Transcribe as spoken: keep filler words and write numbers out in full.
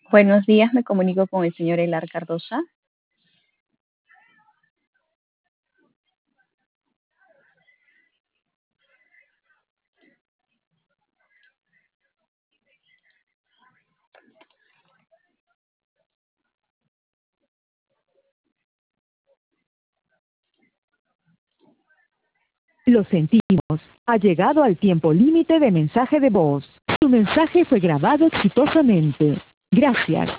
Buenos días, me comunico con el señor Elar Cardosa. Lo sentimos. Ha llegado al tiempo límite de mensaje de voz. Su mensaje fue grabado exitosamente. Gracias.